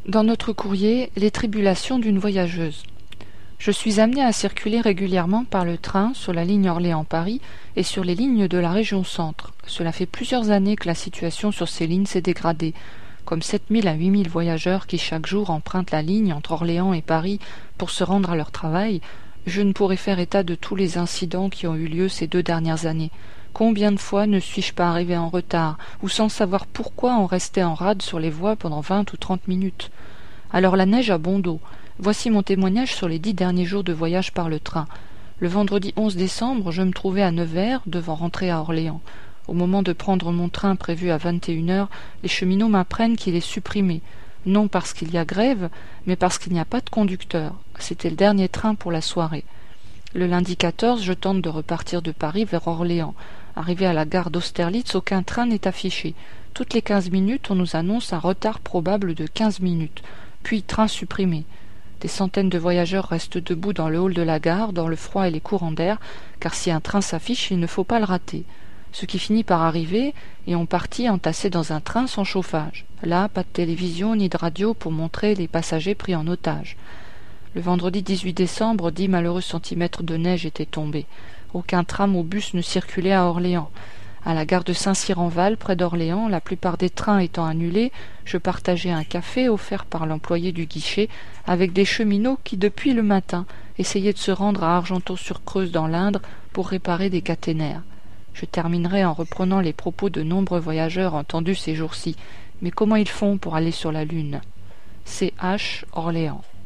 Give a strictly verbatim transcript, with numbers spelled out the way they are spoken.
Dans notre courrier, les tribulations d'une voyageuse. Je suis amenée à circuler régulièrement par le train sur la ligne Orléans-Paris et sur les lignes de la région Centre. Cela fait plusieurs années que la situation sur ces lignes s'est dégradée, comme sept mille à huit mille voyageurs qui chaque jour empruntent la ligne entre Orléans et Paris pour se rendre à leur travail. Je ne pourrais faire état de tous les incidents qui ont eu lieu ces deux dernières années. Combien de fois ne suis-je pas arrivé en retard, ou sans savoir pourquoi on restait en rade sur les voies pendant vingt ou trente minutes. Alors la neige a bon dos. Voici mon témoignage sur les dix derniers jours de voyage par le train. Le vendredi onze décembre, je me trouvais à Nevers, devant rentrer à Orléans. Au moment de prendre mon train prévu à vingt et une heures, les cheminots m'apprennent qu'il est supprimé. Non parce qu'il y a grève, mais parce qu'il n'y a pas de conducteur. C'était le dernier train pour la soirée. Le lundi quatorze, je tente de repartir de Paris vers Orléans. Arrivé à la gare d'Austerlitz, aucun train n'est affiché. Toutes les quinze minutes, on nous annonce un retard probable de quinze minutes. Puis train supprimé. Des centaines de voyageurs restent debout dans le hall de la gare, dans le froid et les courants d'air, car si un train s'affiche, il ne faut pas le rater. Ce qui finit par arriver, et on partit entassés dans un train sans chauffage. Là, pas de télévision ni de radio pour montrer les passagers pris en otage. Le vendredi dix-huit décembre, dix malheureux centimètres de neige étaient tombés. Aucun tram ou bus ne circulait à Orléans. À la gare de Saint-Cyr-en-Val, près d'Orléans, la plupart des trains étant annulés, je partageais un café offert par l'employé du guichet avec des cheminots qui, depuis le matin, essayaient de se rendre à Argenton-sur-Creuse dans l'Indre pour réparer des caténaires. Je terminerai en reprenant les propos de nombreux voyageurs entendus ces jours-ci. Mais comment ils font pour aller sur la Lune? C H Orléans.